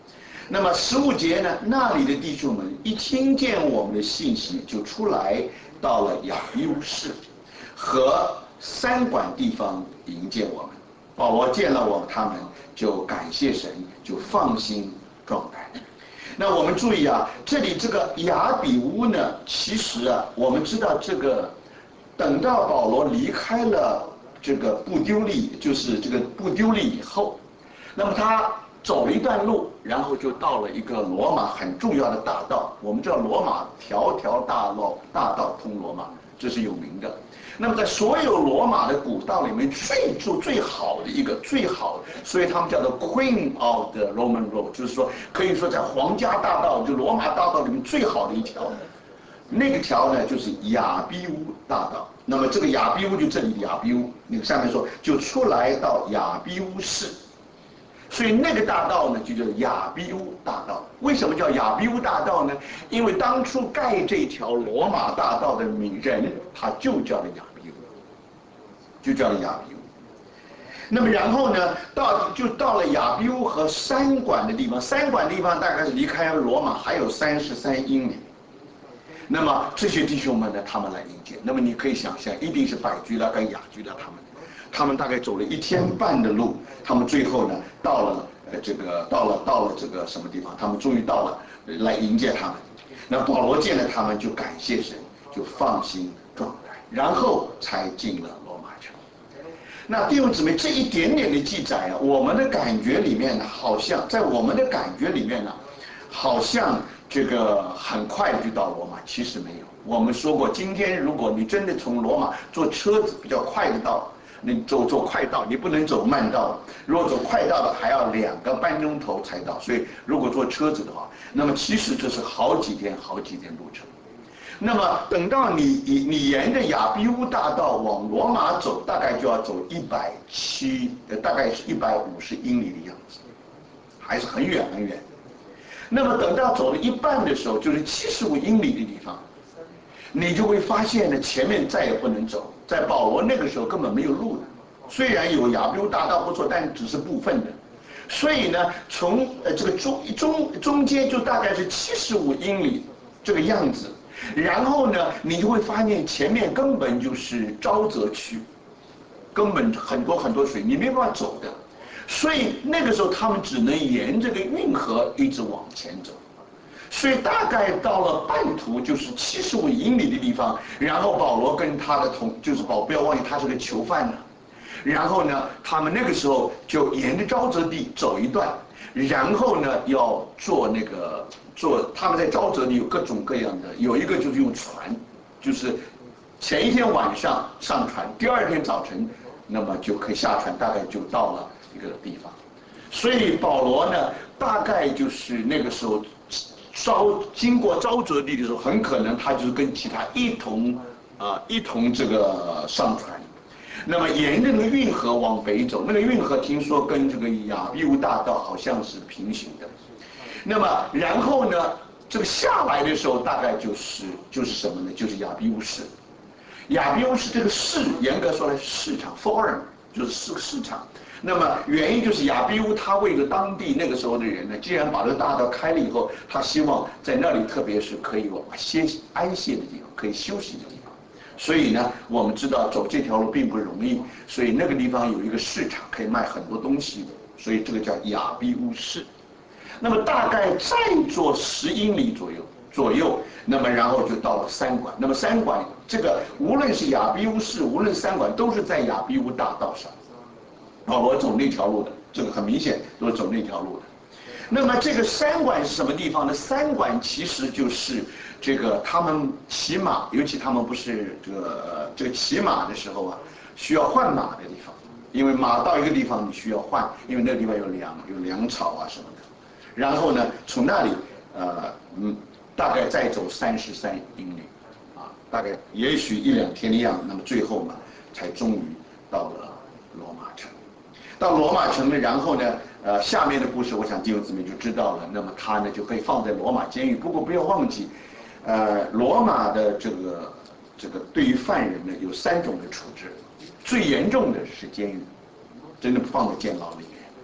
那么十五节呢，那里的弟兄们一听见我们的信息，就出来到了亚比乌市和三馆地方迎接我们。保罗见了我们，他们就感谢神，就放心状态。那我们注意啊，这里这个亚比乌呢，其实啊，我们知道这个，等到保罗离开了这个布丢利，就是这个布丢利以后，那么他走了一段路，然后就到了一个罗马很重要的大道。我们知道罗马条条大路大道通罗马，这是有名的。那么在所有罗马的古道里面，最最最好的一个最好的，所以他们叫做 Queen of the Roman Road， 就是说可以说在皇家大道，就罗马大道里面最好的一条。那个条呢，就是亚比乌大道。那么这个亚比乌就这里的亚比乌，那个下面说就出来到亚比乌市。所以那个大道呢，就叫亚比乌大道。为什么叫亚比乌大道呢？因为当初盖这条罗马大道的人，他就叫了亚比乌，就叫了亚比乌。那么然后呢，到就到了亚比乌和三馆的地方，三馆地方大概是离开罗马还有三十三英里。那么这些弟兄们呢，他们来迎接。那么你可以想象，一定是百居拉跟雅居拉他们。他们大概走了一天半的路，他们最后呢到了呃这个到了到了这个什么地方？他们终于到了，来迎接他们。那保罗见了他们，就感谢神，就放心状态，然后才进了罗马城。那弟兄姊妹，这一点点的记载啊，我们的感觉里面呢，好像在我们的感觉里面呢，好像这个很快就到罗马，其实没有。我们说过，今天如果你真的从罗马坐车子比较快的到。你走走快道，你不能走慢道。如果走快道的，还要两个半钟头才到。所以，如果坐车子的话，那么其实这是好几天、好几天路程。那么，等到你你你沿着亚比乌大道往罗马走，大概就要走一百七，呃，大概是一百五十英里的样子，还是很远很远。那么，等到走了一半的时候，就是七十五英里的地方。你就会发现呢，前面再也不能走。在保罗那个时候根本没有路的，虽然有亚比乌大道不错，但只是部分的。所以呢，从呃这个中中中间就大概是七十五英里这个样子。然后呢，你就会发现前面根本就是沼泽区，根本很多很多水，你没办法走的。所以那个时候他们只能沿这个运河一直往前走。所以大概到了半途，就是七十五英里的地方，然后保罗跟他的同就是保不要忘记他是个囚犯呢，然后呢，他们那个时候就沿着沼泽地走一段，然后呢要坐那个坐他们在沼泽地有各种各样的，有一个就是用船，就是前一天晚上上船，第二天早晨那么就可以下船，大概就到了一个地方。所以保罗呢，大概就是那个时候。遭经过沼泽地的时候，很可能他就是跟其他一同啊、呃、一同这个上船，那么沿着那个运河往北走，那个运河听说跟这个亚比乌大道好像是平行的，那么然后呢，这个下来的时候大概就是就是什么呢？就是亚比乌市。亚比乌市这个市，严格说来市场 ，forum 就是市市场。那么原因就是亚比乌他为了当地那个时候的人呢，既然把这个大道开了以后，他希望在那里，特别是可以歇安歇的地方，可以休息的地方。所以呢，我们知道走这条路并不容易，所以那个地方有一个市场，可以卖很多东西的，所以这个叫亚比乌市。那么大概再坐十英里左右左右，那么然后就到了三馆。那么三馆这个无论是亚比乌市，无论三馆，都是在亚比乌大道上。保罗走那条路的，这个很明显都是走那条路的。那么这个三馆是什么地方呢？三馆其实就是这个他们骑马，尤其他们不是这个这个骑马的时候啊，需要换马的地方，因为马到一个地方你需要换，因为那个地方有粮有粮草啊什么的。然后呢，从那里呃嗯，大概再走三十三英里，啊，大概也许一两天的样子。那么最后呢，才终于到了罗马城。到罗马城呢，然后呢，呃，下面的故事，我想弟兄姊妹就知道了。那么他呢就被放在罗马监狱。不过不要忘记，呃，罗马的这个这个对于犯人呢有三种的处置，最严重的是监狱，真的放在监牢里面。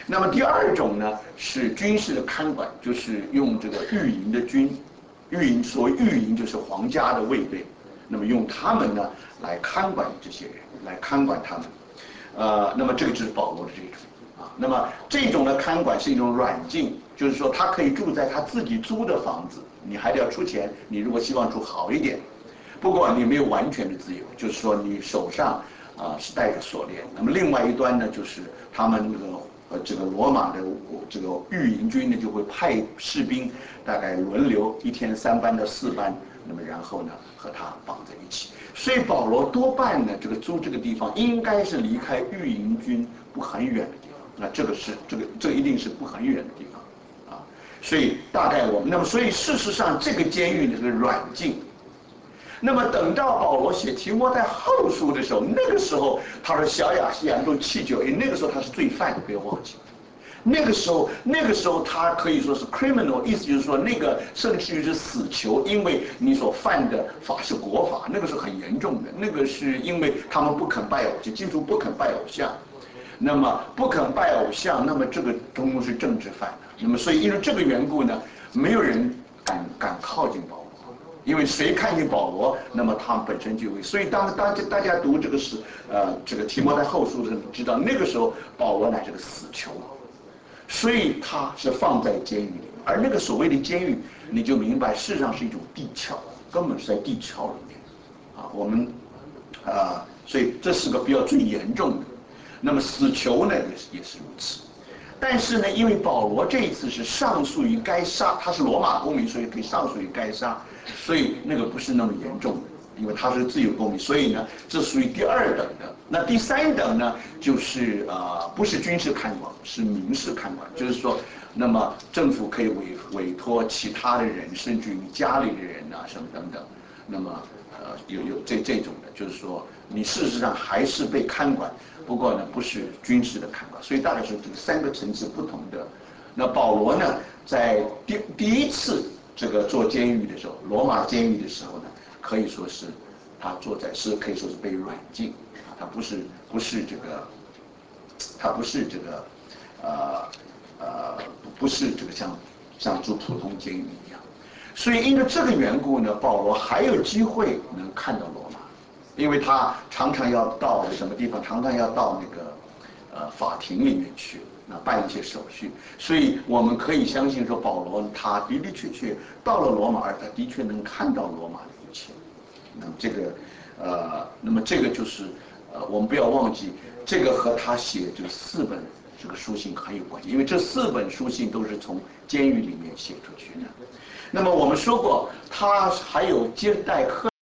那么第二种呢是军事的看管，就是用这个御营的军，御营所谓御营就是皇家的卫队，那么用他们呢来看管这些人，来看管他们。呃，那么这个就是保罗的这种啊。那么这种的看管是一种软禁，就是说他可以住在他自己租的房子，你还得要出钱。你如果希望住好一点，不过你没有完全的自由，就是说你手上啊、呃、是带着锁链。那么另外一端呢，就是他们那个呃这个罗马的这个御营军呢，就会派士兵大概轮流一天三班到四班，那么然后呢和他绑在一起。所以保罗多半呢，这个租这个地方应该是离开御营军不很远的地方。那这个是这个这个一定是不很远的地方啊。所以大概我们那么所以事实上这个监狱呢是软禁。那么等到保罗写提摩太后书的时候，那个时候他说小亚细亚都弃酒，因为那个时候他是罪犯，不要忘记。那个时候，那个时候他可以说是 criminal， 意思就是说那个甚至于是死囚，因为你所犯的法是国法，那个是很严重的。那个是因为他们不肯拜偶像，基督徒不肯拜偶像，那么不肯拜偶像，那么这个通通是政治犯的。那么所以因为这个缘故呢，没有人敢敢靠近保罗。因为谁看见保罗，那么他们本身就会。所以当大家大家读这个是呃这个提摩太后书的时候，知道那个时候保罗乃是个死囚，所以他是放在监狱里。而那个所谓的监狱，你就明白，事实上是一种地壳，根本是在地壳里面。啊，我们啊、呃，所以这是个比较最严重的。那么死囚呢，也是也是如此。但是呢，因为保罗这一次是上诉于该杀，他是罗马公民，所以可以上诉于该杀，所以那个不是那么严重的，因为他是自由公民，所以呢，这属于第二等的。那第三等呢，就是呃，不是军事看管，是民事看管，就是说，那么政府可以委委托其他的人，甚至于家里的人啊，什么等等，那么呃，有有这这种的，就是说，你事实上还是被看管。不过呢，不是军事的看管，所以大概是这个三个层次不同的。那保罗呢，在第第一次这个做监狱的时候，罗马监狱的时候呢，可以说是他坐在是可以说是被软禁啊，他不是不是这个，他不是这个，呃呃，不是这个像像住普通监狱一样。所以因为这个缘故呢，保罗还有机会能看到罗马。因为他常常要到什么地方，常常要到那个呃法庭里面去，那办一些手续，所以我们可以相信说，保罗他的的确确到了罗马，而他的确能看到罗马的一切。那么这个呃，那么这个就是呃，我们不要忘记，这个和他写这四本这个书信很有关系，因为这四本书信都是从监狱里面写出去的。那么我们说过，他还有接待客。